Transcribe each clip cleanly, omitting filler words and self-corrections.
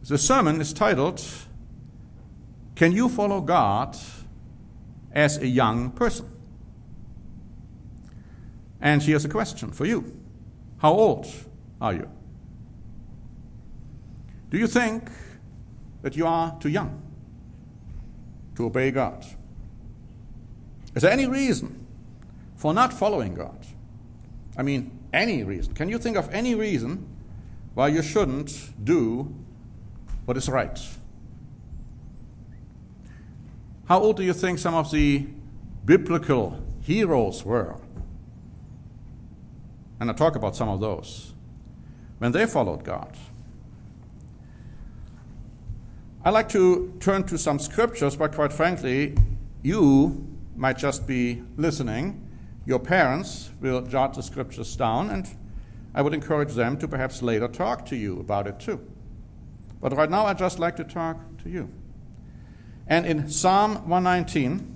The sermon is titled, Can You Follow God as a Young Person? And here's a question for you. How old are you? Do you think that you are too young to obey God? Is there any reason for not following God? I mean, any reason. Can you think of any reason why you shouldn't do what is right? How old do you think some of the biblical heroes were? And I talk about some of those when they followed God. I like to turn to some scriptures, but quite frankly, you might just be listening. Your parents will jot the scriptures down, and I would encourage them to perhaps later talk to you about it too. But right now, I'd just like to talk to you. And in Psalm 119,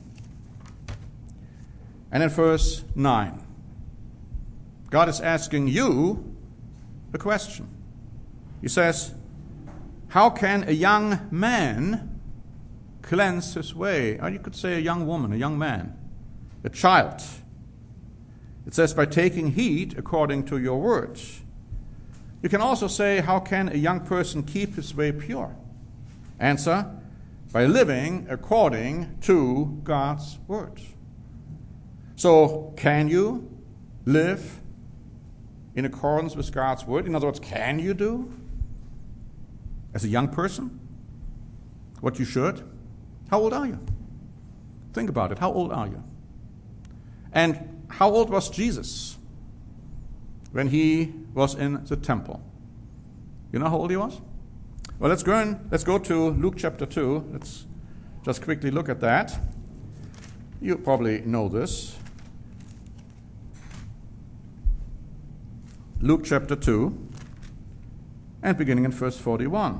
and in verse 9, God is asking you a question. He says, how can a young man cleanse his way? Or you could say a young woman, a young man, a child. It says, by taking heed according to your words. You can also say, how can a young person keep his way pure? Answer, by living according to God's word. So, can you live in accordance with God's word? In other words, can you do, as a young person, what you should? How old are you? Think about it. How old are you? And how old was Jesus when he was in the temple? You know how old he was? Well, let's go to Luke chapter 2. Let's just quickly look at that. You probably know this. Luke chapter 2, and beginning in verse 41.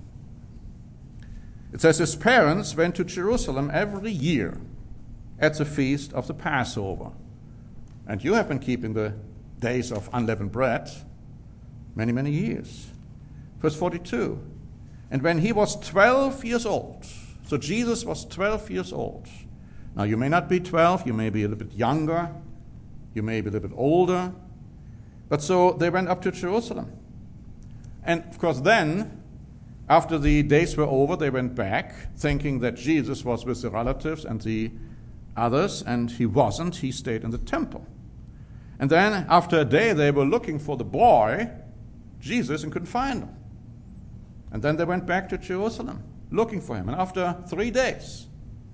It says, his parents went to Jerusalem every year at the feast of the Passover. And you have been keeping the days of unleavened bread many, many years. Verse 42. And when he was 12 years old, so Jesus was 12 years old. Now you may not be 12, you may be a little bit younger, you may be a little bit older. But so they went up to Jerusalem. And of course then, after the days were over, they went back, thinking that Jesus was with the relatives and the others, and he wasn't. He stayed in the temple. And then, after a day, they were looking for the boy, Jesus, and couldn't find him. And then they went back to Jerusalem, looking for him. And after 3 days,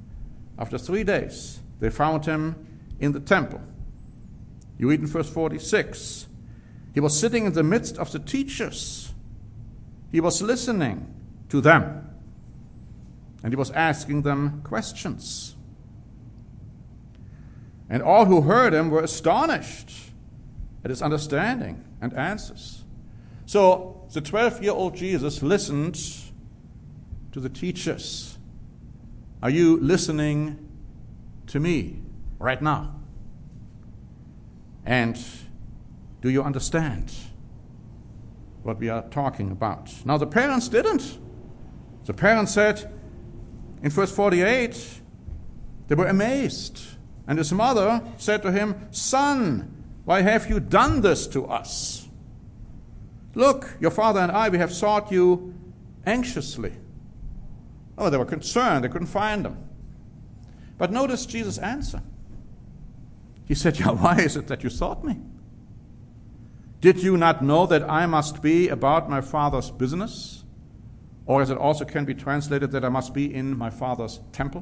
they found him in the temple. You read in verse 46. He was sitting in the midst of the teachers. He was listening to them. And he was asking them questions. And all who heard him were astonished at his understanding and answers. So the 12-year-old Jesus listened to the teachers. Are you listening to me right now? And do you understand what we are talking about? Now, the parents didn't. The parents said in verse 48, they were amazed. And his mother said to him, son, why have you done this to us? Look, your father and I, we have sought you anxiously. Oh, they were concerned. They couldn't find him. But notice Jesus' answer. He said, yeah, why is it that you sought me? Did you not know that I must be about my Father's business? Or as it also can be translated, that I must be in my Father's temple?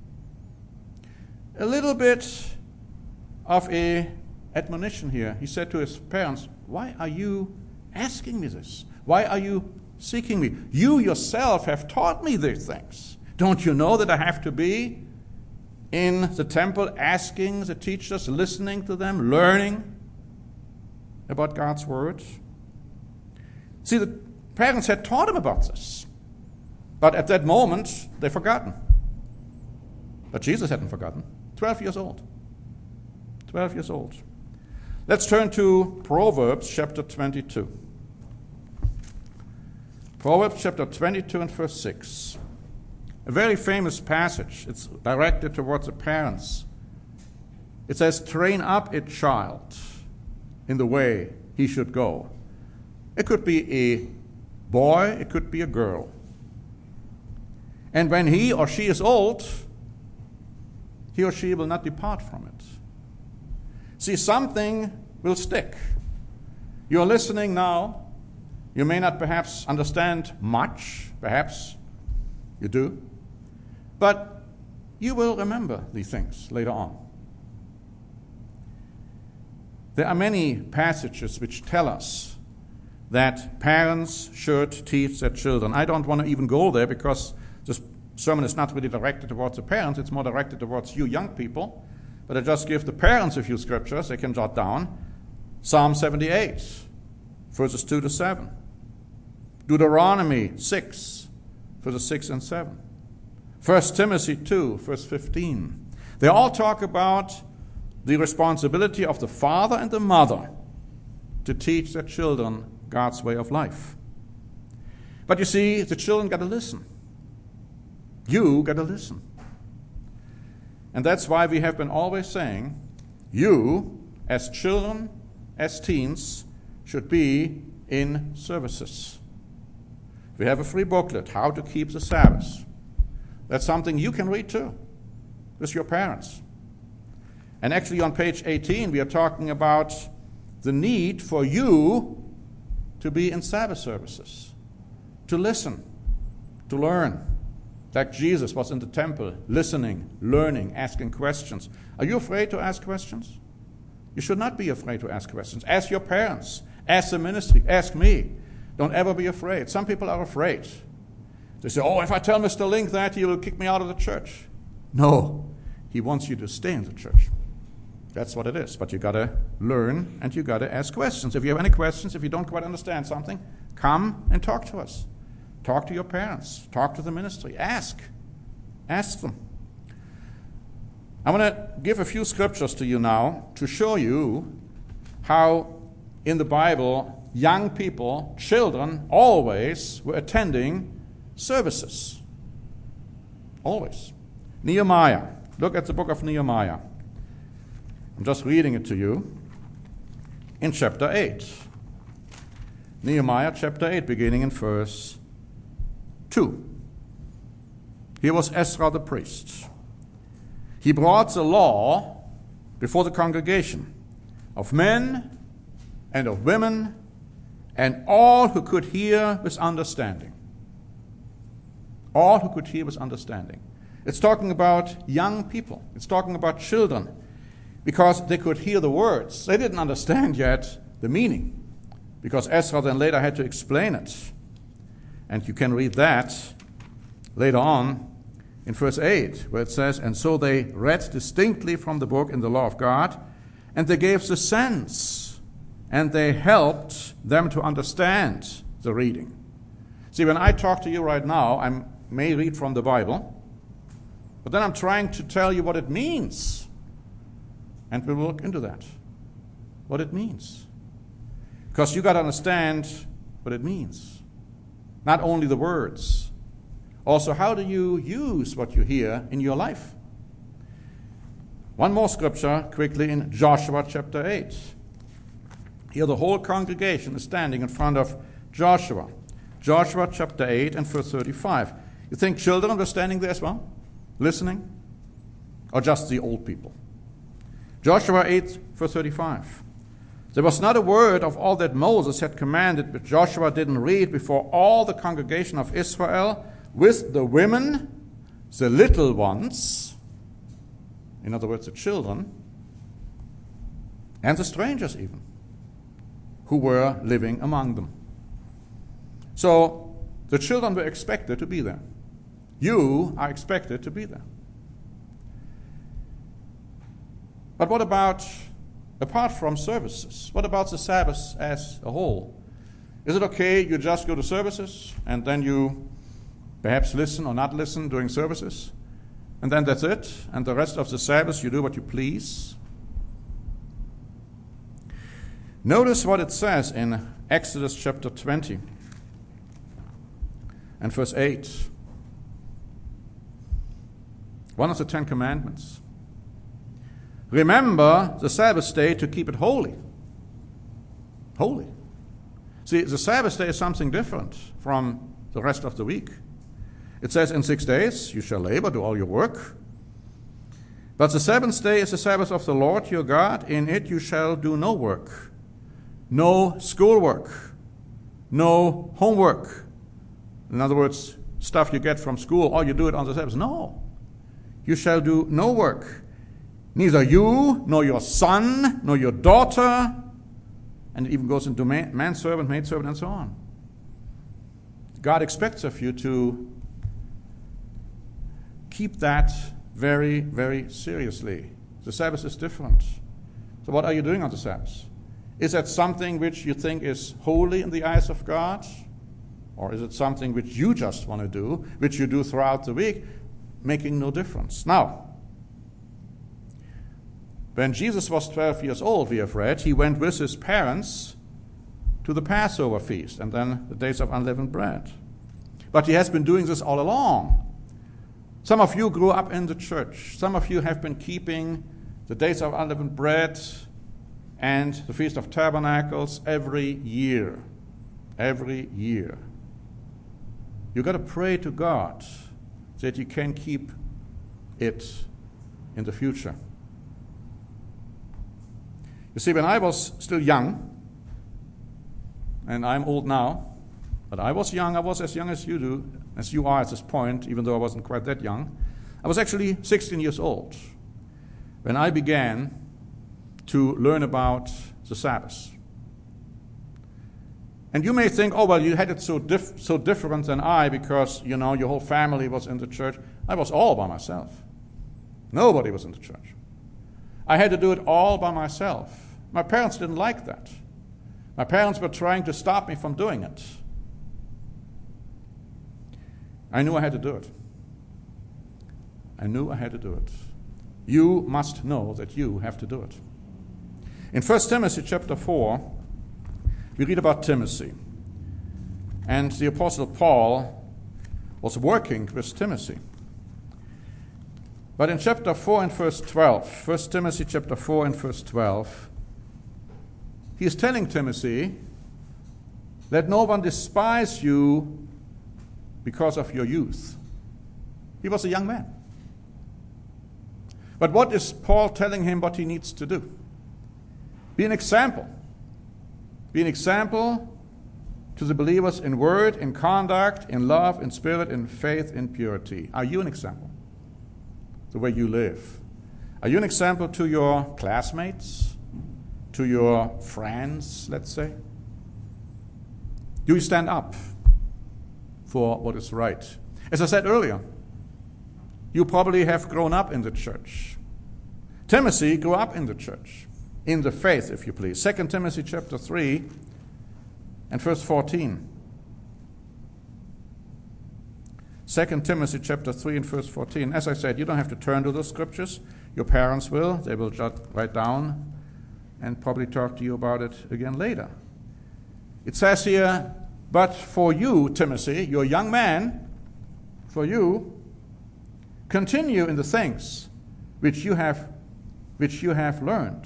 A little bit of a admonition here. He said to his parents, why are you asking me this? Why are you seeking me? You yourself have taught me these things. Don't you know that I have to be in the temple asking the teachers, listening to them, learning about God's word? See, the parents had taught him about this. But at that moment, they'd forgotten. But Jesus hadn't forgotten. 12 years old. 12 years old. Let's turn to Proverbs chapter 22. Proverbs chapter 22 and verse 6. A very famous passage. It's directed towards the parents. It says, train up a child in the way he should go. It could be a boy, it could be a girl. And when he or she is old, he or she will not depart from it. See, something will stick. You're listening now. You may not perhaps understand much. Perhaps you do. But you will remember these things later on. There are many passages which tell us that parents should teach their children. I don't want to even go there because this sermon is not really directed towards the parents. It's more directed towards you young people. But I just give the parents a few scriptures they can jot down. Psalm 78, verses 2 to 7. Deuteronomy 6, verses 6 and 7. 1 Timothy 2, verse 15. They all talk about the responsibility of the father and the mother to teach their children God's way of life. But you see, the children got to listen. You got to listen. And that's why we have been always saying, you, as children, as teens, should be in services. We have a free booklet, How to Keep the Sabbath. That's something you can read too, with your parents. And actually on page 18, we are talking about the need for you to be in Sabbath services, to listen, to learn. Like Jesus was in the temple, listening, learning, asking questions. Are you afraid to ask questions? You should not be afraid to ask questions. Ask your parents, ask the ministry, ask me. Don't ever be afraid. Some people are afraid. They say, oh, if I tell Mr. Link that, he will kick me out of the church. No, he wants you to stay in the church. That's what it is. But you got to learn and you got to ask questions. If you have any questions, if you don't quite understand something, come and talk to us. Talk to your parents. Talk to the ministry. Ask. Ask them. I want to give a few scriptures to you now to show you how in the Bible young people, children, always were attending services. Always. Nehemiah. Look at the book of Nehemiah. I'm just reading it to you in chapter 8. Nehemiah chapter 8, beginning in verse 2. Here was Ezra the priest. He brought the law before the congregation of men and of women and all who could hear with understanding. All who could hear with understanding. It's talking about young people. It's talking about children because they could hear the words. They didn't understand yet the meaning because Ezra then later had to explain it. And you can read that later on in verse 8, where it says, and so they read distinctly from the book in the law of God, and they gave the sense, and they helped them to understand the reading. See, when I talk to you right now, I may read from the Bible, but then I'm trying to tell you what it means. And we will look into that, what it means. Because you got to understand what it means. Not only the words. Also, how do you use what you hear in your life? One more scripture quickly in Joshua chapter 8. Here the whole congregation is standing in front of Joshua. Joshua chapter 8 and verse 35. You think children were standing there as well? Listening? Or just the old people? Joshua 8 verse 35. There was not a word of all that Moses had commanded, but Joshua didn't read before all the congregation of Israel with the women, the little ones, in other words, the children, and the strangers even, who were living among them. So the children were expected to be there. You are expected to be there. But what about apart from services? What about the Sabbath as a whole? Is it okay you just go to services and then you perhaps listen or not listen during services? And then that's it? And the rest of the Sabbath you do what you please? Notice what it says in Exodus chapter 20. and verse 8. One of the 10 Commandments. Remember the Sabbath day to keep it holy. Holy. See, the Sabbath day is something different from the rest of the week. It says, in 6 days you shall labor, do all your work. But the seventh day is the Sabbath of the Lord your God. In it you shall do no work, no schoolwork, no homework. In other words, stuff you get from school, or you do it on the Sabbath. No. You shall do no work. Neither you, nor your son, nor your daughter. And it even goes into manservant, maidservant, and so on. God expects of you to keep that very, very seriously. The Sabbath is different. So what are you doing on the Sabbath? Is that something which you think is holy in the eyes of God? Or is it something which you just want to do, which you do throughout the week, making no difference? Now, when Jesus was 12 years old, we have read, he went with his parents to the Passover feast and then the days of unleavened bread. But he has been doing this all along. Some of you grew up in the church. Some of you have been keeping the days of unleavened bread and the Feast of Tabernacles every year. Every year. You've got to pray to God that you can keep it in the future. You see, when I was still young, and I'm old now, but I was young, I was as young as you are at this point, even though I wasn't quite that young. I was actually 16 years old when I began to learn about the Sabbath. And you may think, oh, well, you had it so different than I because, your whole family was in the church. I was all by myself. Nobody was in the church. I had to do it all by myself. My parents didn't like that. My parents were trying to stop me from doing it. I knew I had to do it. I knew I had to do it. You must know that you have to do it. In 1 Timothy chapter 4, we read about Timothy. And the Apostle Paul was working with Timothy. But in chapter 4 and verse 12, 1 Timothy chapter 4 and verse 12, he is telling Timothy, let no one despise you because of your youth. He was a young man. But what is Paul telling him what he needs to do? Be an example. Be an example to the believers in word, in conduct, in love, in spirit, in faith, in purity. Are you an example? The way you live. Are you an example to your classmates? To your friends, let's say? Do you stand up for what is right? As I said earlier, you probably have grown up in the church. Timothy grew up in the church, in the faith, if you please. 2 Timothy chapter 3 and verse 14. 2 Timothy chapter 3 and verse 14. As I said, you don't have to turn to those scriptures. Your parents will. They will jot right down and probably talk to you about it again later. It says here, but for you, Timothy, you're a young man, for you, continue in the things which you have learned,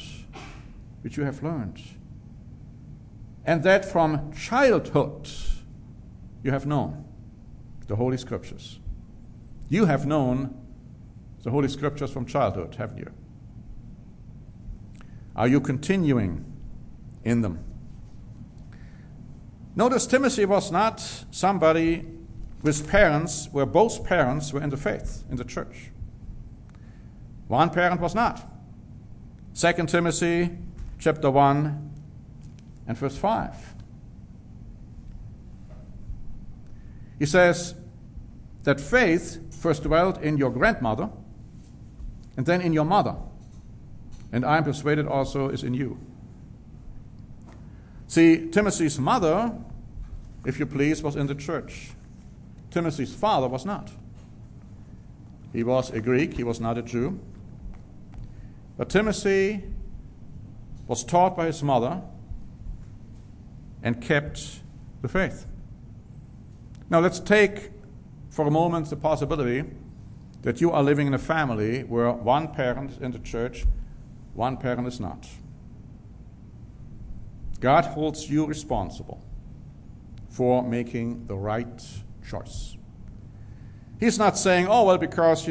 and that from childhood you have known the Holy Scriptures. You have known the Holy Scriptures from childhood, haven't you? Are you continuing in them? Notice Timothy was not somebody with parents where both parents were in the faith, in the church. One parent was not. 2 Timothy chapter 1 and verse 5. He says that faith first dwelt in your grandmother and then in your mother, and I am persuaded also is in you. See, Timothy's mother, if you please, was in the church. Timothy's father was not. He was a Greek, he was not a Jew. But Timothy was taught by his mother and kept the faith. Now let's take for a moment the possibility that you are living in a family where one parent is in the church, one parent is not. God holds you responsible for making the right choice. He's not saying, oh, well, because,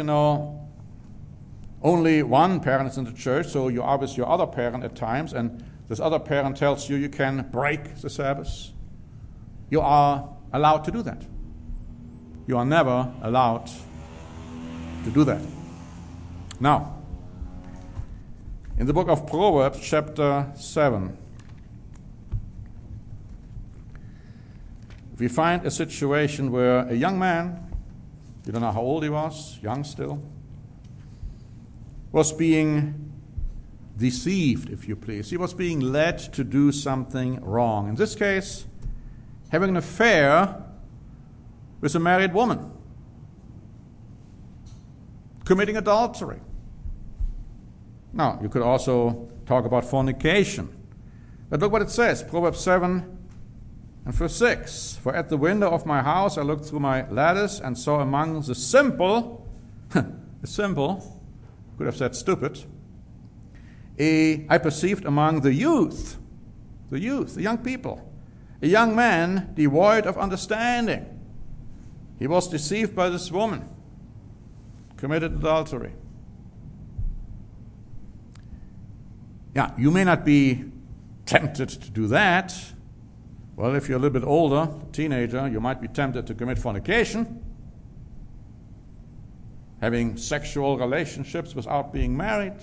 only one parent is in the church, so you're obviously your other parent at times, and this other parent tells you you can break the Sabbath. You are allowed to do that. You are never allowed to do that. Now, in the book of Proverbs, chapter 7, we find a situation where a young man, you don't know how old he was, young still, was being deceived, if you please. He was being led to do something wrong. In this case, having an affair with a married woman, committing adultery. Now, you could also talk about fornication. But look what it says, Proverbs 7 and verse 6. For at the window of my house I looked through my lattice and saw among the simple, the simple, could have said stupid, I perceived among the youth, the young people, a young man devoid of understanding. He was deceived by this woman, committed adultery. Yeah, you may not be tempted to do that. Well, if you're a little bit older, teenager, you might be tempted to commit fornication, having sexual relationships without being married.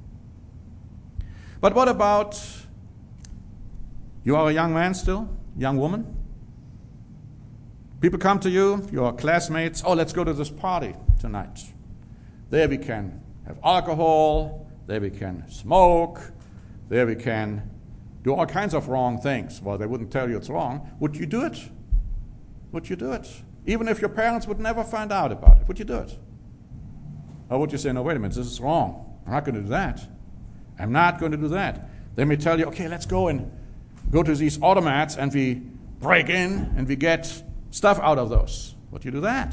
But what about, you are a young man still, young woman? People come to you, your classmates, oh, let's go to this party tonight. There we can have alcohol, there we can smoke, there we can do all kinds of wrong things. Well, they wouldn't tell you it's wrong. Would you do it? Would you do it? Even if your parents would never find out about it, would you do it? Or would you say, no, wait a minute, this is wrong. I'm not going to do that. I'm not going to do that. They may tell you, okay, let's go to these automats and we break in and we get stuff out of those. Would you do that?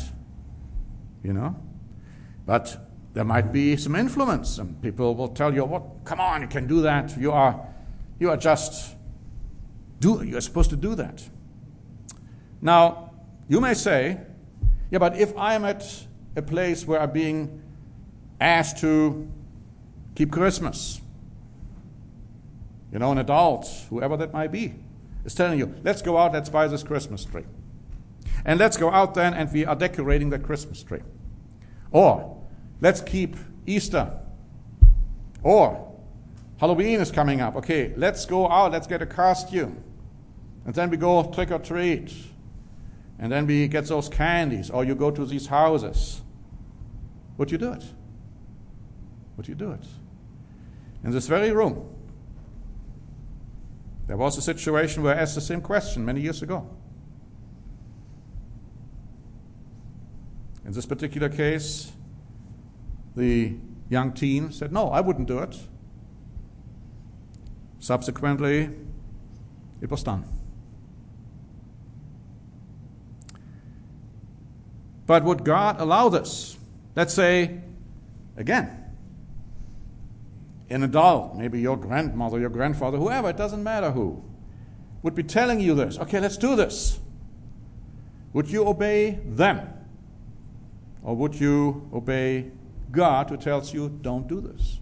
But there might be some influence, and people will tell you, "What? Come on, you can do that. You're supposed to do that." Now, you may say, yeah, but if I'm at a place where I'm being asked to keep Christmas, an adult, whoever that might be, is telling you, let's go out, let's buy this Christmas tree. And let's go out then and we are decorating the Christmas tree. Or, let's keep Easter. Or, Halloween is coming up. Okay, let's go out, let's get a costume. And then we go trick or treat. And then we get those candies. Or you go to these houses. Would you do it? Would you do it? In this very room, there was a situation where I asked the same question many years ago. In this particular case, the young teen said, no, I wouldn't do it. Subsequently, it was done. But would God allow this? Let's say, again, an adult, maybe your grandmother, your grandfather, whoever, it doesn't matter who, would be telling you this. Okay, let's do this. Would you obey them? Or would you obey God who tells you, don't do this?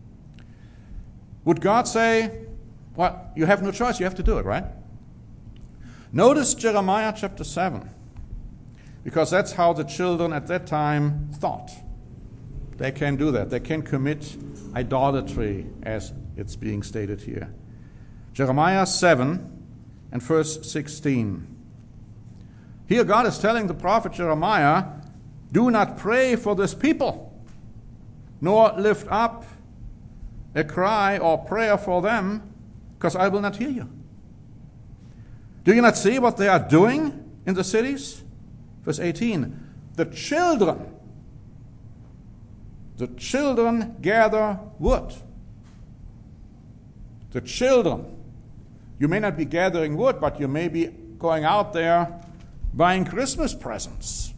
Would God say, well, you have no choice, you have to do it, right? Notice Jeremiah chapter 7, because that's how the children at that time thought. They can do that. They can commit idolatry, as it's being stated here. Jeremiah 7 and verse 16. Here God is telling the prophet Jeremiah, do not pray for this people, nor lift up a cry or prayer for them, because I will not hear you. Do you not see what they are doing in the cities? Verse 18, the children gather wood. The children. You may not be gathering wood, but you may be going out there buying Christmas presents.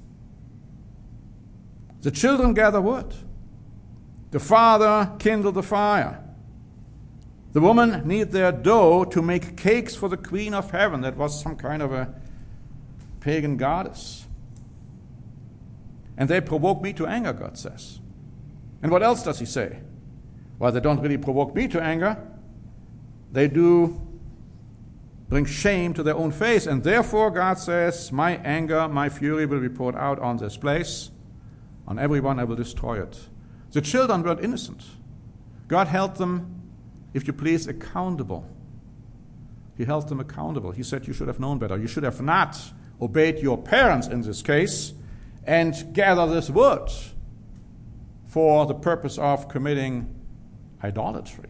The children gather wood. The father kindled the fire. The women knead their dough to make cakes for the Queen of Heaven. That was some kind of a pagan goddess. And they provoke me to anger, God says. And what else does he say? Well, they don't really provoke me to anger. They do bring shame to their own face. And therefore, God says, my anger, my fury will be poured out on this place. On everyone I will destroy it. The children weren't innocent. God held them, if you please, accountable. He held them accountable. He said, you should have known better. You should have not obeyed your parents in this case and gather this wood for the purpose of committing idolatry.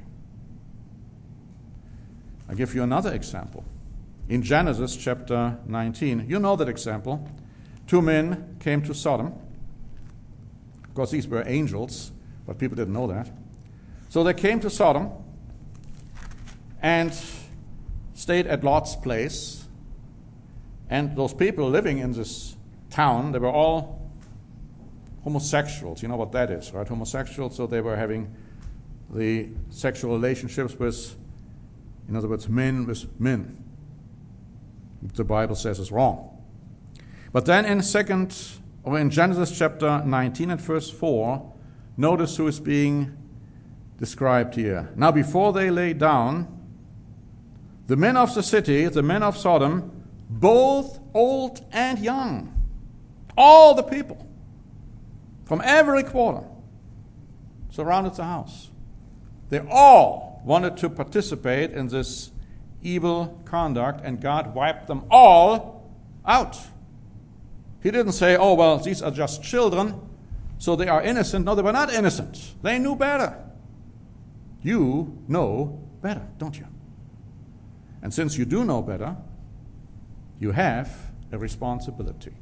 I'll give you another example. In Genesis chapter 19, you know that example. 2 men came to Sodom. Of course, these were angels, but people didn't know that. So they came to Sodom and stayed at Lot's place. And those people living in this town, they were all homosexuals. You know what that is, right? Homosexuals, so they were having the sexual relationships with, in other words, men with men. The Bible says is wrong. But then in Genesis chapter 19 and verse 4, notice who is being described here. Now before they lay down, the men of the city, the men of Sodom, both old and young, all the people from every quarter surrounded the house. They all wanted to participate in this evil conduct, and God wiped them all out. He didn't say, oh, well, these are just children, so they are innocent. No, they were not innocent. They knew better. You know better, don't you? And since you do know better, you have a responsibility.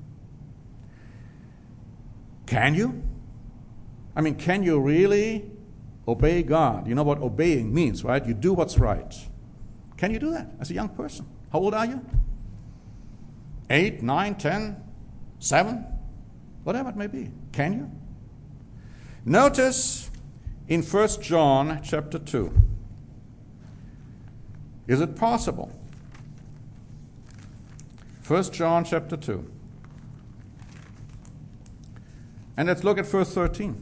Can you? I mean, can you really obey God? You know what obeying means, right? You do what's right. Can you do that as a young person? How old are you? 8, 9, 10, 7? Whatever it may be. Can you? Notice in 1 John chapter 2. Is it possible? 1 John chapter 2. And let's look at verse 13.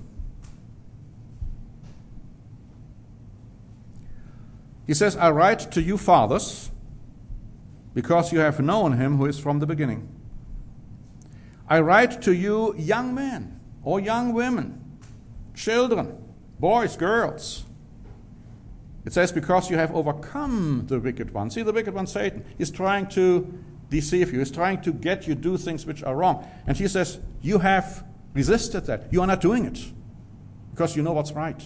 He says, I write to you, fathers, because you have known him who is from the beginning. I write to you, young men or young women, children, boys, girls. It says, because you have overcome the wicked one. See, the wicked one, Satan, is trying to deceive you. He's trying to get you to do things which are wrong. And he says, you have resisted that. You are not doing it because you know what's right.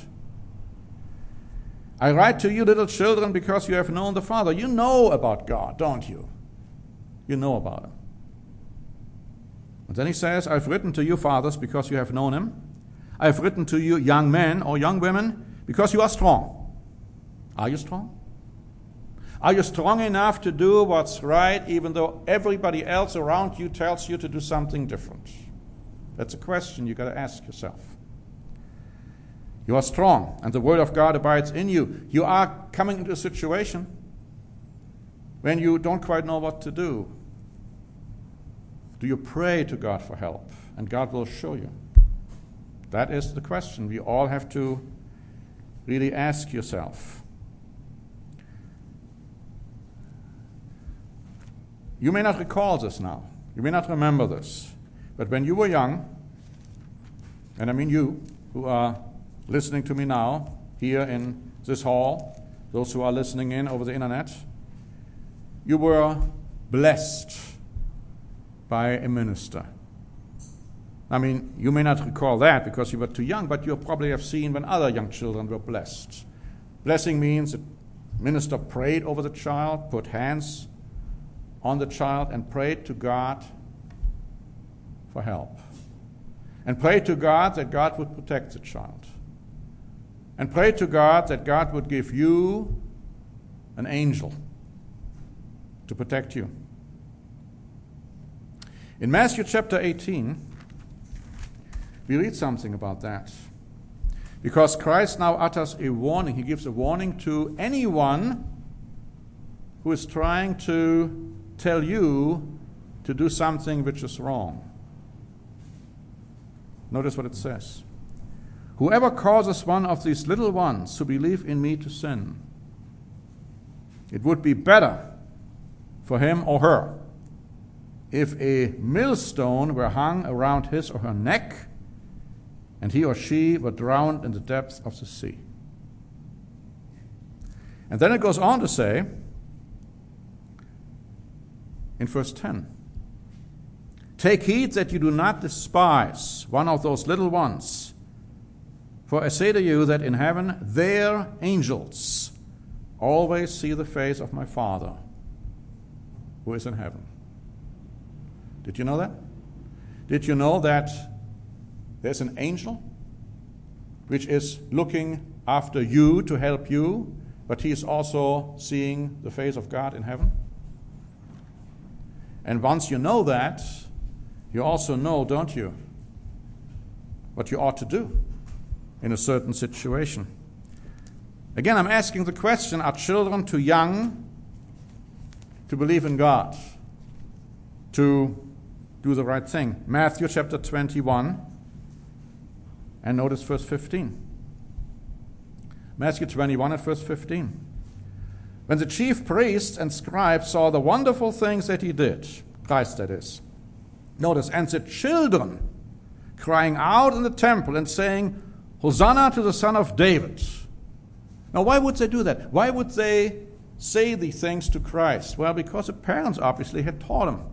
I write to you, little children, because you have known the Father. You know about God, don't you? You know about him. And then he says, I've written to you, fathers, because you have known him. I've written to you, young men or young women, because you are strong. Are you strong? Are you strong enough to do what's right, even though everybody else around you tells you to do something different? That's a question you've got to ask yourself. You are strong, and the word of God abides in you. You are coming into a situation when you don't quite know what to do. Do you pray to God for help? And God will show you. That is the question we all have to really ask yourself. You may not recall this now. You may not remember this. But when you were young, and I mean you who are listening to me now, here in this hall, those who are listening in over the internet, you were blessed by a minister. I mean, you may not recall that because you were too young, but you probably have seen when other young children were blessed. Blessing means the minister prayed over the child, put hands on the child, and prayed to God for help. And prayed to God that God would protect the child. And pray to God that God would give you an angel to protect you. In Matthew chapter 18, we read something about that. Because Christ now utters a warning. He gives a warning to anyone who is trying to tell you to do something which is wrong. Notice what it says. Whoever causes one of these little ones who believe in me to sin, it would be better for him or her if a millstone were hung around his or her neck and he or she were drowned in the depths of the sea. And then it goes on to say, in verse 10, take heed that you do not despise one of those little ones, for I say to you that in heaven their angels always see the face of my Father who is in heaven. Did you know that? Did you know that there's an angel which is looking after you to help you, but he is also seeing the face of God in heaven? And once you know that, you also know, don't you, what you ought to do in a certain situation. Again, I'm asking the question, are children too young to believe in God, to do the right thing? Matthew chapter 21, and notice verse 15. Matthew 21 and verse 15. When the chief priests and scribes saw the wonderful things that he did, Christ that is, notice, and the children crying out in the temple and saying, Hosanna to the Son of David. Now, why would they do that? Why would they say these things to Christ? Well, because the parents obviously had taught him.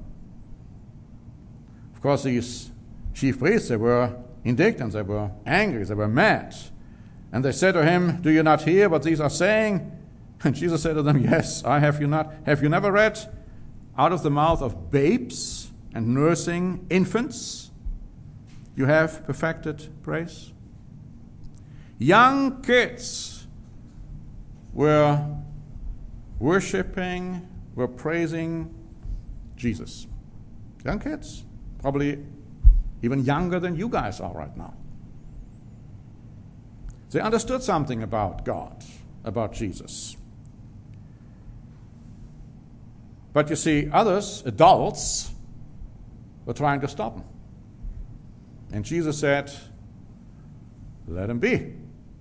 Of course, these chief priests, they were indignant, they were angry, they were mad. And they said to him, do you not hear what these are saying? And Jesus said to them, yes, I have you not. Have you never read, out of the mouth of babes and nursing infants, you have perfected praise? Young kids were worshiping, were praising Jesus. Young kids, probably even younger than you guys are right now. They understood something about God, about Jesus. But you see, others, adults, were trying to stop him. And Jesus said, let him be.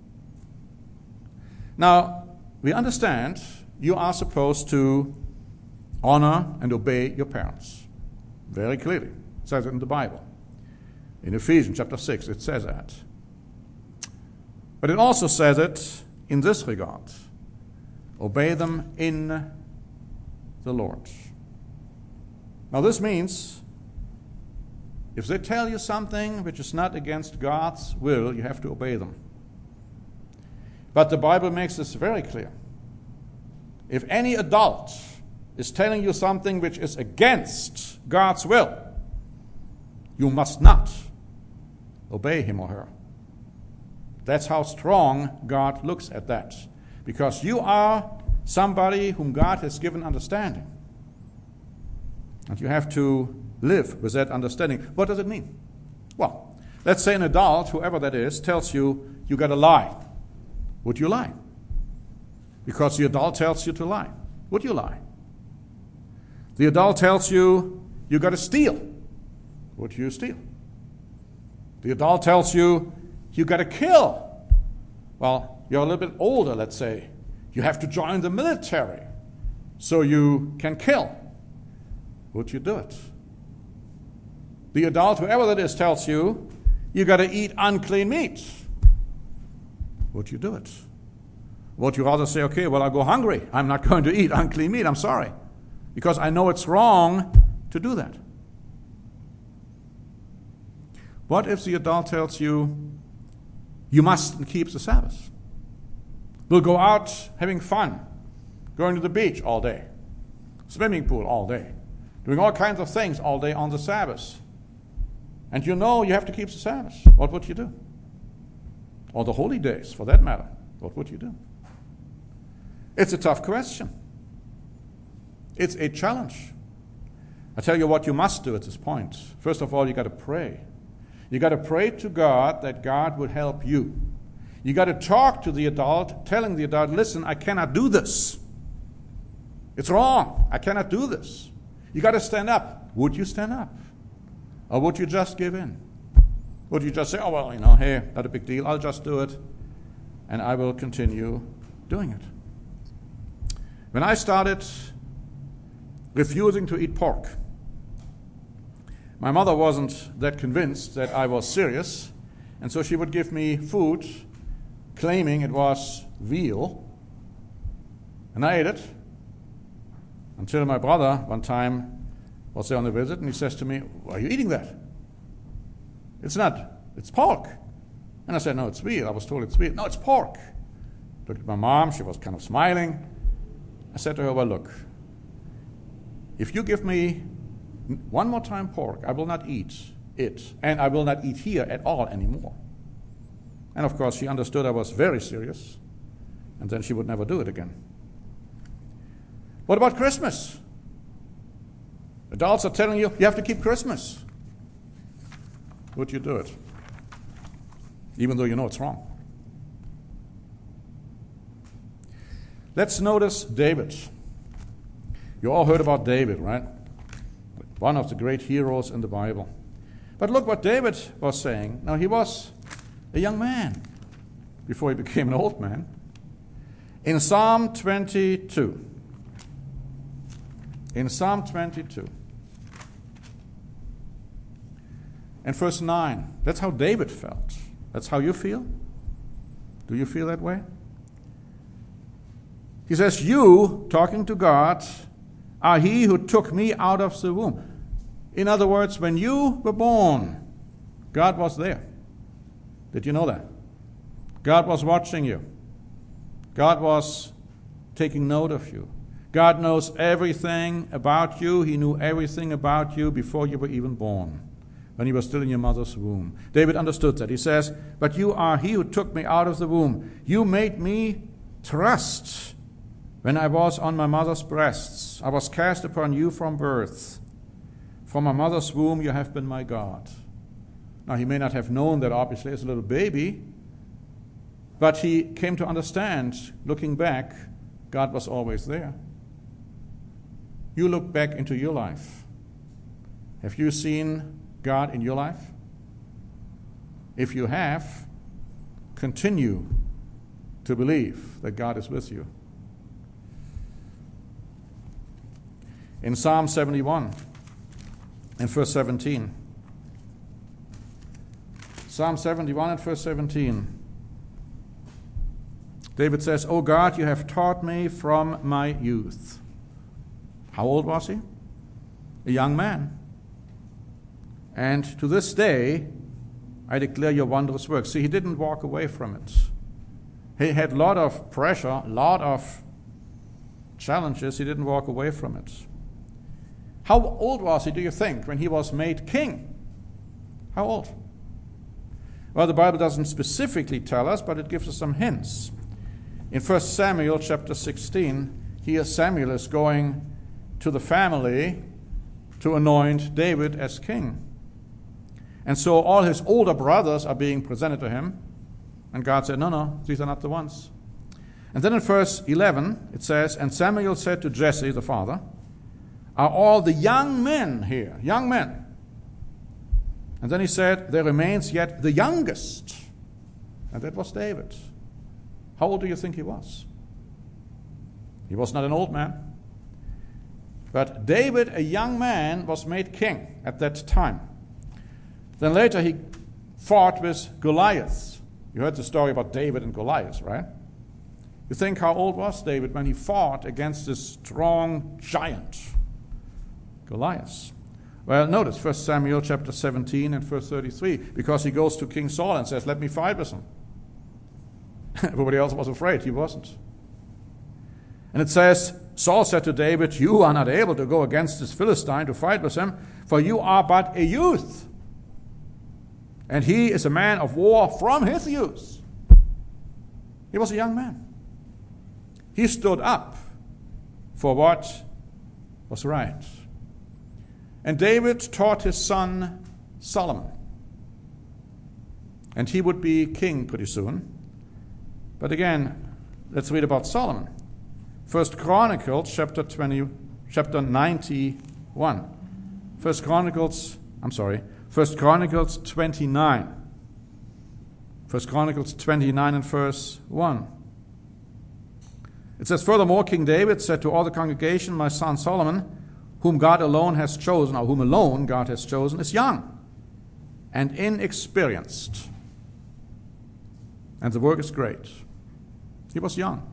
Now, we understand you are supposed to honor and obey your parents. Very clearly. It says it in the Bible. In Ephesians chapter 6, it says that. But it also says it in this regard. Obey them in the Lord. Now this means if they tell you something which is not against God's will, you have to obey them. But the Bible makes this very clear. If any adult is telling you something which is against God's will, you must not obey him or her. That's how strong God looks at that. Because you are somebody whom God has given understanding. And you have to live with that understanding. What does it mean? Well, let's say an adult, whoever that is, tells you, you got to lie. Would you lie? Because the adult tells you to lie. Would you lie? The adult tells you, you got to steal. Would you steal? The adult tells you, you got to kill. Well, you're a little bit older, let's say. You have to join the military so you can kill. Would you do it? The adult, whoever that is, tells you, you got to eat unclean meat. Would you do it? Would you rather say, okay, well, I'll go hungry. I'm not going to eat unclean meat. I'm sorry. Because I know it's wrong to do that. What if the adult tells you, you mustn't keep the Sabbath? We'll go out having fun, going to the beach all day, swimming pool all day, doing all kinds of things all day on the Sabbath. And you know you have to keep the Sabbath. What would you do? Or the holy days, for that matter. What would you do? It's a tough question. It's a challenge. I tell you what you must do at this point. First of all, you got to pray. You got to pray to God that God would help you. You got to talk to the adult, telling the adult, listen, I cannot do this. It's wrong. I cannot do this. You got to stand up. Would you stand up? Or would you just give in? Would you just say, oh, well, hey, not a big deal. I'll just do it. And I will continue doing it. When I started refusing to eat pork, my mother wasn't that convinced that I was serious, and so she would give me food claiming it was veal, and I ate it until my brother one time was there on a visit, and he says to me, why are you eating that? It's not, it's pork. And I said, no, it's veal. I was told it's veal. No, it's pork. Looked at my mom, she was kind of smiling. I said to her, well, look, if you give me one more time pork, I will not eat it, and I will not eat here at all anymore. And of course, she understood I was very serious, and then she would never do it again. What about Christmas? Adults are telling you, you have to keep Christmas. Would you do it? Even though you know it's wrong. Let's notice David. You all heard about David, right? One of the great heroes in the Bible. But look what David was saying. Now, he was a young man before he became an old man. In Psalm 22. In Psalm 22. And verse 9. That's how David felt. That's how you feel? Do you feel that way? He says, you, talking to God, are he who took me out of the womb. In other words, when you were born, God was there. Did you know that? God was watching you. God was taking note of you. God knows everything about you. He knew everything about you before you were even born, when you were still in your mother's womb. David understood that. He says, but you are he who took me out of the womb. You made me trust when I was on my mother's breasts. I was cast upon you from birth. From my mother's womb you have been my God. Now, he may not have known that, obviously, as a little baby, but he came to understand, looking back, God was always there. You look back into your life. Have you seen God in your life? If you have, continue to believe that God is with you. In Psalm 71, in verse 17. Psalm 71 and verse 17. David says, O God, you have taught me from my youth. How old was he? A young man. And to this day, I declare your wondrous works. See, he didn't walk away from it. He had a lot of pressure, a lot of challenges. He didn't walk away from it. How old was he, do you think, when he was made king? How old? Well, the Bible doesn't specifically tell us, but it gives us some hints. In 1 Samuel chapter 16, here Samuel is going to the family to anoint David as king. And so all his older brothers are being presented to him. And God said, no, these are not the ones. And then in verse 11, it says, and Samuel said to Jesse, the father, are all the young men here? Young men. And then he said, there remains yet the youngest. And that was David. How old do you think he was? He was not an old man. But David, a young man, was made king at that time. Then later he fought with Goliath. You heard the story about David and Goliath, right? You think how old was David when he fought against this strong giant, Goliath? Well, notice 1 Samuel chapter 17 and verse 33, because he goes to King Saul and says, let me fight with him. Everybody else was afraid. He wasn't. And it says, Saul said to David, you are not able to go against this Philistine to fight with him, for you are but a youth. And he is a man of war from his youth. He was a young man. He stood up for what was right. And David taught his son Solomon. And he would be king pretty soon. But again, let's read about Solomon. 1 Chronicles chapter 91. 1 Chronicles 29. 1 Chronicles 29 and verse 1. It says, furthermore, King David said to all the congregation, my son Solomon, whom God alone has chosen, or whom alone God has chosen, is young and inexperienced. And the work is great. He was young.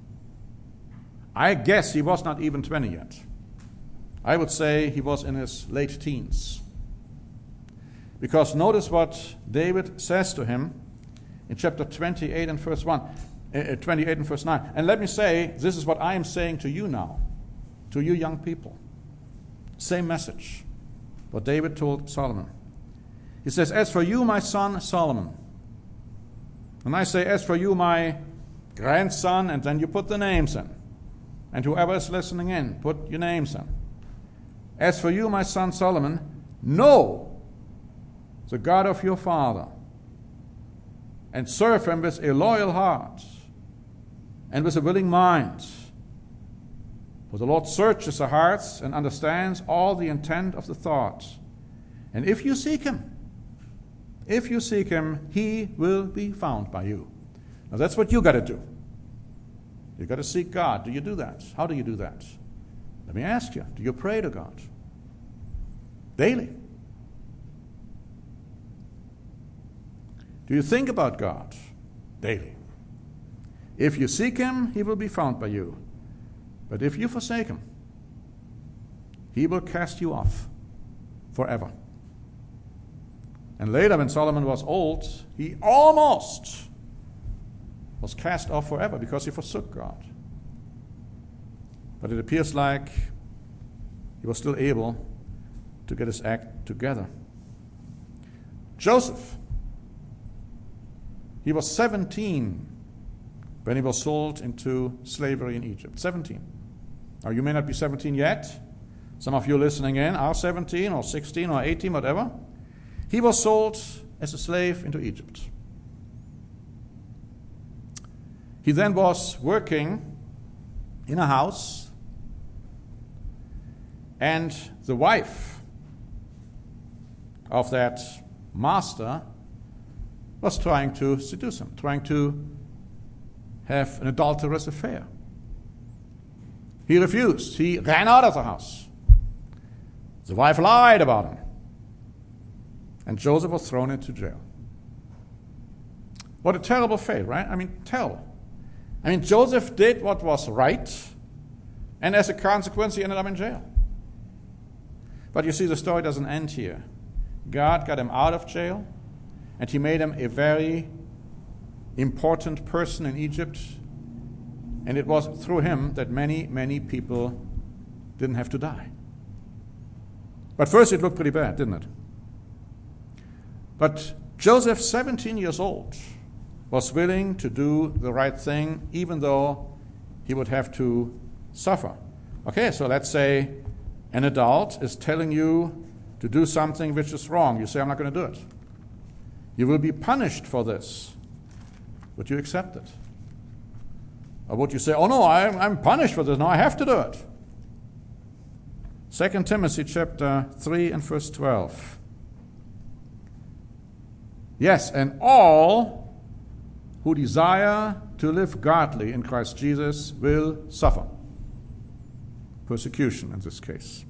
I guess he was not even 20 yet. I would say he was in his late teens. Because notice what David says to him in chapter 28 and verse 1. 28 and verse 9. And let me say, this is what I am saying to you now, to you young people. Same message, what David told Solomon. He says, as for you, my son Solomon. And I say, as for you, my grandson, and then you put the names in. And whoever is listening in, put your names in. As for you, my son Solomon, know the God of your father, and serve him with a loyal heart and with a willing mind. For the Lord searches the hearts and understands all the intent of the thoughts. And if you seek him, he will be found by you. Now that's what you got to do. You got to seek God. Do you do that? How do you do that? Let me ask you, do you pray to God? Daily? Do you think about God? Daily? If you seek him, he will be found by you. But if you forsake him, he will cast you off forever. And later, when Solomon was old, he almost was cast off forever because he forsook God. But it appears like he was still able to get his act together. Joseph, he was 17 when he was sold into slavery in Egypt. 17. Now, you may not be 17 yet. Some of you listening in are 17 or 16 or 18, whatever. He was sold as a slave into Egypt. He then was working in a house, and the wife of that master was trying to seduce him, trying to have an adulterous affair. He refused. He ran out of the house. The wife lied about him. And Joseph was thrown into jail. What a terrible fate, right? I mean, terrible. I mean, Joseph did what was right, and as a consequence, he ended up in jail. But you see, the story doesn't end here. God got him out of jail, and he made him a very important person in Egypt, and it was through him that many, many people didn't have to die. But first it looked pretty bad, didn't it? But Joseph, 17 years old, was willing to do the right thing, even though he would have to suffer. Okay, so let's say an adult is telling you to do something which is wrong. You say, I'm not going to do it. You will be punished for this. Would you accept it? Or would you say, oh no, I'm punished for this. No, I have to do it. 2 Timothy chapter 3 and verse 12. Yes, and all who desire to live godly in Christ Jesus will suffer persecution in this case.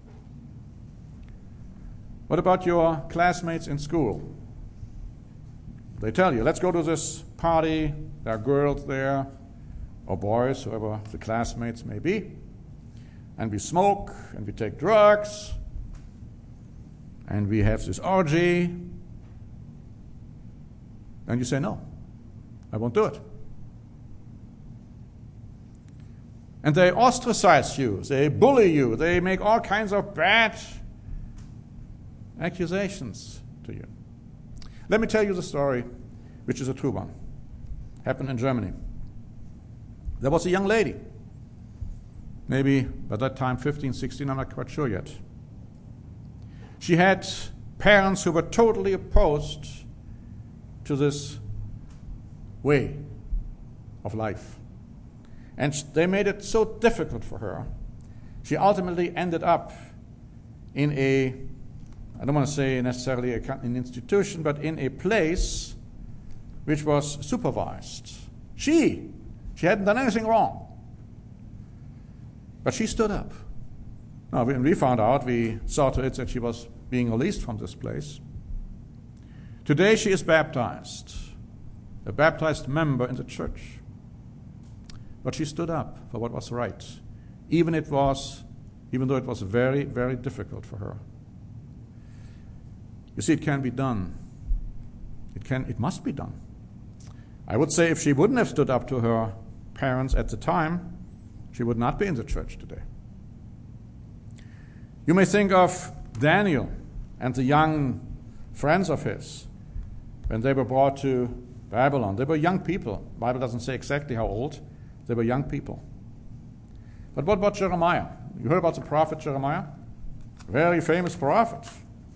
What about your classmates in school? They tell you, let's go to this party. There are girls there, or boys, whoever the classmates may be. And we smoke, and we take drugs, and we have this orgy. And you say, no, I won't do it. And they ostracize you, they bully you, they make all kinds of bad accusations to you. Let me tell you the story, which is a true one. Happened in Germany. There was a young lady, maybe by that time 15, 16, I'm not quite sure yet. She had parents who were totally opposed to this way of life. And they made it so difficult for her. She ultimately ended up in I don't want to say necessarily an institution, but in a place which was supervised. She hadn't done anything wrong. But she stood up. Now, when we found out, we saw to it that she was being released from this place. Today she is baptized, a baptized member in the church. But she stood up for what was right, even though it was very, very difficult for her. You see, it can be done. It must be done. I would say if she wouldn't have stood up to her parents at the time, she would not be in the church today. You may think of Daniel and the young friends of his when they were brought to Babylon. They were young people. The Bible doesn't say exactly how old. They were young people. But what about Jeremiah? You heard about the prophet Jeremiah? Very famous prophet.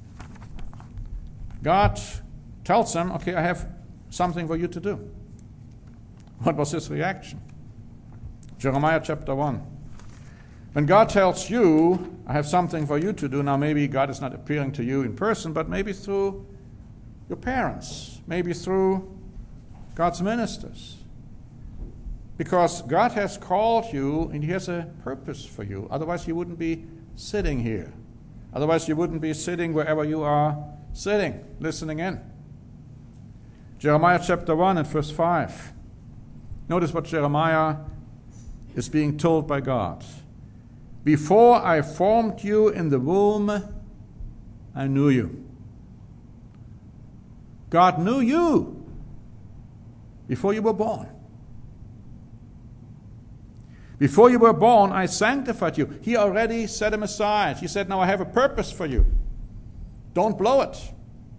God tells him, okay, I have something for you to do. What was his reaction? Jeremiah chapter 1. When God tells you, I have something for you to do, now maybe God is not appearing to you in person, but maybe through your parents, maybe through God's ministers. Because God has called you and He has a purpose for you. Otherwise you wouldn't be sitting here. Otherwise you wouldn't be sitting wherever you are sitting, listening in. Jeremiah chapter 1 and verse 5. Notice what Jeremiah is being told by God. Before I formed you in the womb, I knew you. God knew you before you were born. Before you were born, I sanctified you. He already set him aside. He said, now I have a purpose for you. Don't blow it.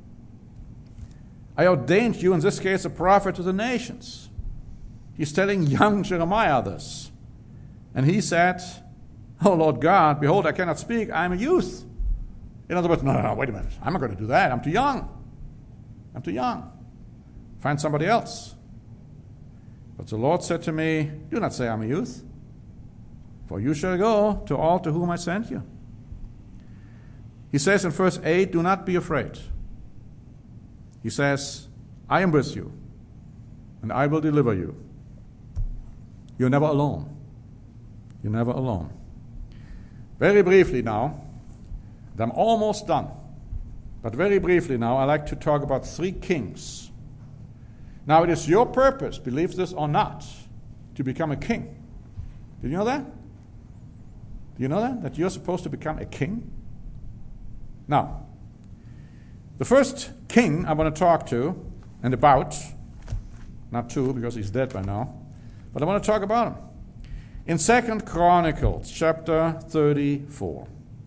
I ordained you, in this case, a prophet to the nations. He's telling young Jeremiah this. And he said, oh, Lord God, behold, I cannot speak. I am a youth. In other words, no, wait a minute. I'm not going to do that. I'm too young. I'm too young. Find somebody else. But the Lord said to me, do not say I'm a youth, for you shall go to all to whom I sent you. He says in verse 8, do not be afraid. He says, I am with you, and I will deliver you. You're never alone. You're never alone. Very briefly now, and I'm almost done, but very briefly now, I like to talk about 3 kings. Now, it is your purpose, believe this or not, to become a king. Did you know that? Do you know that? That you're supposed to become a king? Now, the first king I want to talk to and about, not to because he's dead by now, but I want to talk about him. In 2 Chronicles chapter 34.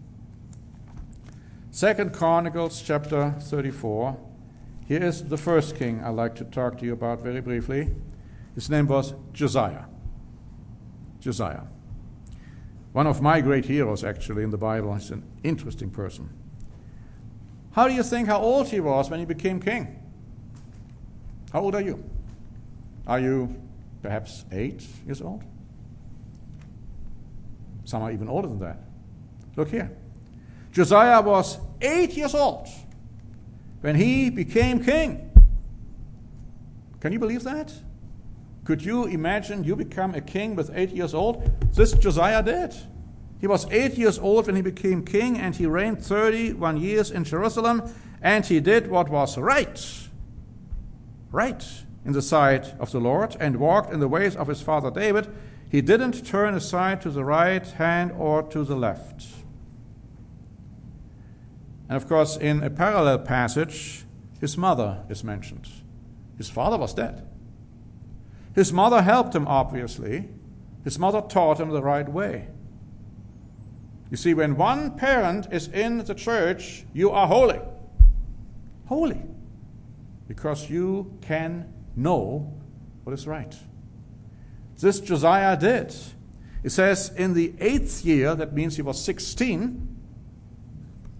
2 Chronicles chapter 34. Here is the first king I'd like to talk to you about very briefly. His name was Josiah. Josiah. One of my great heroes, actually, in the Bible. He's an interesting person. How do you think how old he was when he became king? How old are you? Are you perhaps 8 years old? Some are even older than that. Look here. Josiah was 8 years old when he became king. Can you believe that? Could you imagine you become a king with 8 years old? This Josiah did. He was 8 years old when he became king, and he reigned 31 years in Jerusalem, and he did what was right in the sight of the Lord, and walked in the ways of his father David. He didn't turn aside to the right hand or to the left. And of course, in a parallel passage, his mother is mentioned. His father was dead. His mother helped him, obviously. His mother taught him the right way. You see, when one parent is in the church, you are holy. Holy. Because you can know what is right. This Josiah did. It says in the 8th year, that means he was 16,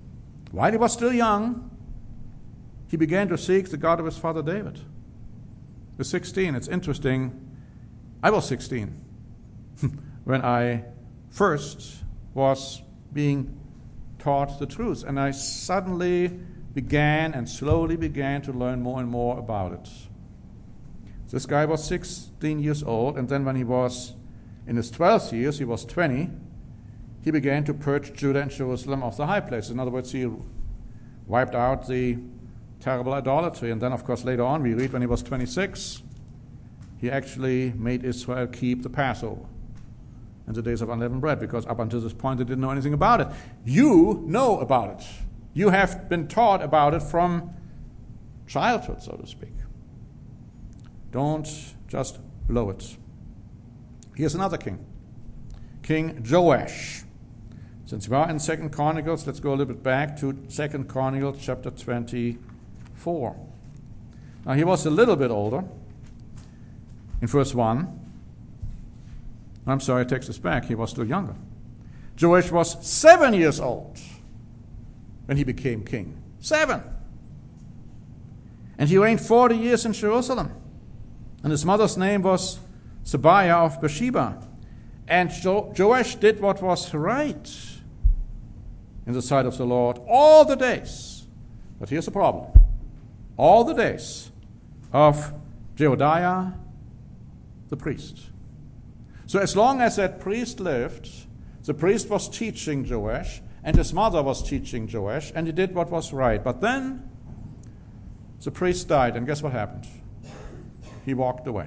while he was still young, he began to seek the God of his father David. He was 16. It's interesting. I was 16 when I first was being taught the truth. And I suddenly slowly began to learn more and more about it. This guy was 16 years old, and then when he was in his 12th years, he was 20, he began to purge Judah and Jerusalem of the high places. In other words, he wiped out the terrible idolatry. And then, of course, later on, we read when he was 26, he actually made Israel keep the Passover in the days of unleavened bread, because up until this point, they didn't know anything about it. You know about it. You have been taught about it from childhood, so to speak. Don't just blow it. Here's another king, King Joash. Since we are in 2 Chronicles, let's go a little bit back to 2 Chronicles chapter 24. Now, he was a little bit older. In verse 1, I'm sorry, I take this back. He was still younger. Joash was 7 years old when he became king. 7. And he reigned 40 years in Jerusalem. And his mother's name was Sabiah of Beersheba. And Joash did what was right in the sight of the Lord all the days. But here's the problem. All the days of Jehoiada the priest. So as long as that priest lived, the priest was teaching Joash, and his mother was teaching Joash, and he did what was right. But then the priest died, and guess what happened? He walked away.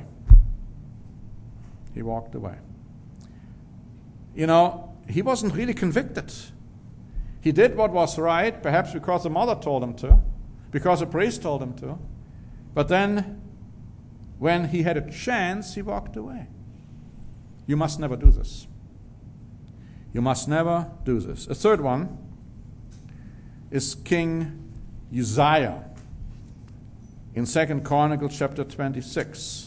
He walked away. You know, he wasn't really convicted. He did what was right, perhaps because the mother told him to, because the priest told him to. But then, when he had a chance, he walked away. You must never do this. You must never do this. A third one is King Uzziah in 2 Chronicles chapter 26.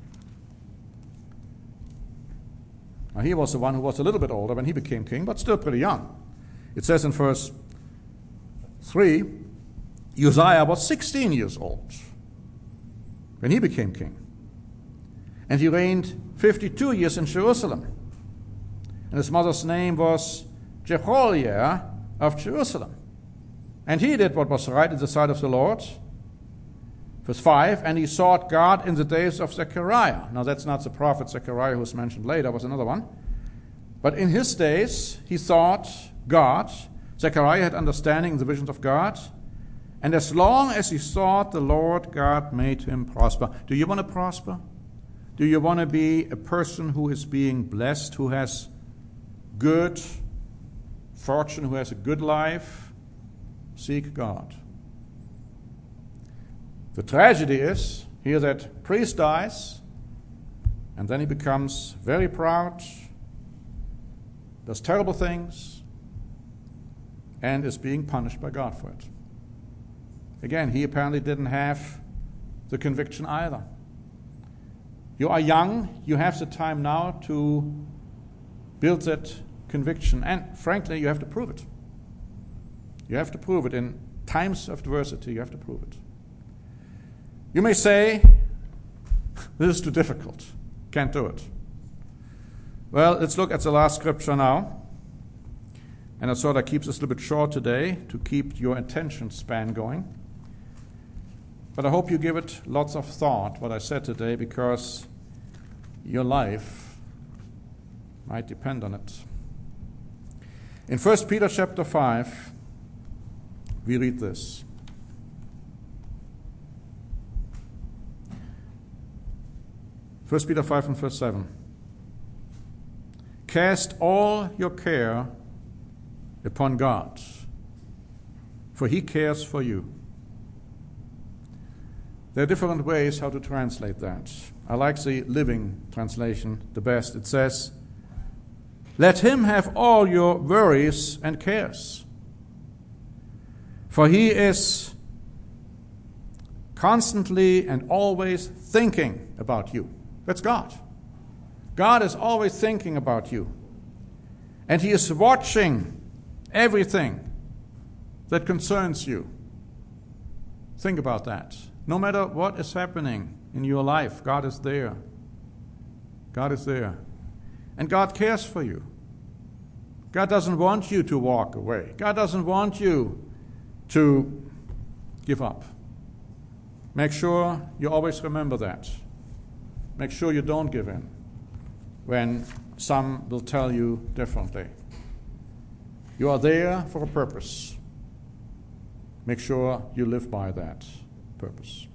Now, he was the one who was a little bit older when he became king, but still pretty young. It says in verse 3, Uzziah was 16 years old when he became king. And he reigned 52 years in Jerusalem. And his mother's name was Jecholiah of Jerusalem. And he did what was right in the sight of the Lord. Verse 5, and he sought God in the days of Zechariah. Now that's not the prophet Zechariah who's mentioned later, was another one. But in his days he sought God. Zechariah had understanding in the visions of God. And as long as he sought the Lord, God made him prosper. Do you want to prosper? Do you want to be a person who is being blessed, who has good fortune, who has a good life? Seek God. The tragedy is here that priest dies, and then he becomes very proud, does terrible things, and is being punished by God for it. Again, he apparently didn't have the conviction either. You are young, you have the time now to build that conviction, and frankly, you have to prove it. You have to prove it. In times of adversity, you have to prove it. You may say, this is too difficult, can't do it. Well, let's look at the last scripture now. And I thought I keep this a little bit short today to keep your attention span going. But I hope you give it lots of thought, what I said today, because your life might depend on it. In 1 Peter chapter 5, we read this. First Peter 5 and verse 7. Cast all your care upon God, for he cares for you. There are different ways how to translate that. I like the Living Translation the best. It says, let him have all your worries and cares, for he is constantly and always thinking about you. That's God. God is always thinking about you. And he is watching everything that concerns you. Think about that. No matter what is happening in your life, God is there. God is there. And God cares for you. God doesn't want you to walk away. God doesn't want you to give up. Make sure you always remember that. Make sure you don't give in when some will tell you differently. You are there for a purpose. Make sure you live by that purpose.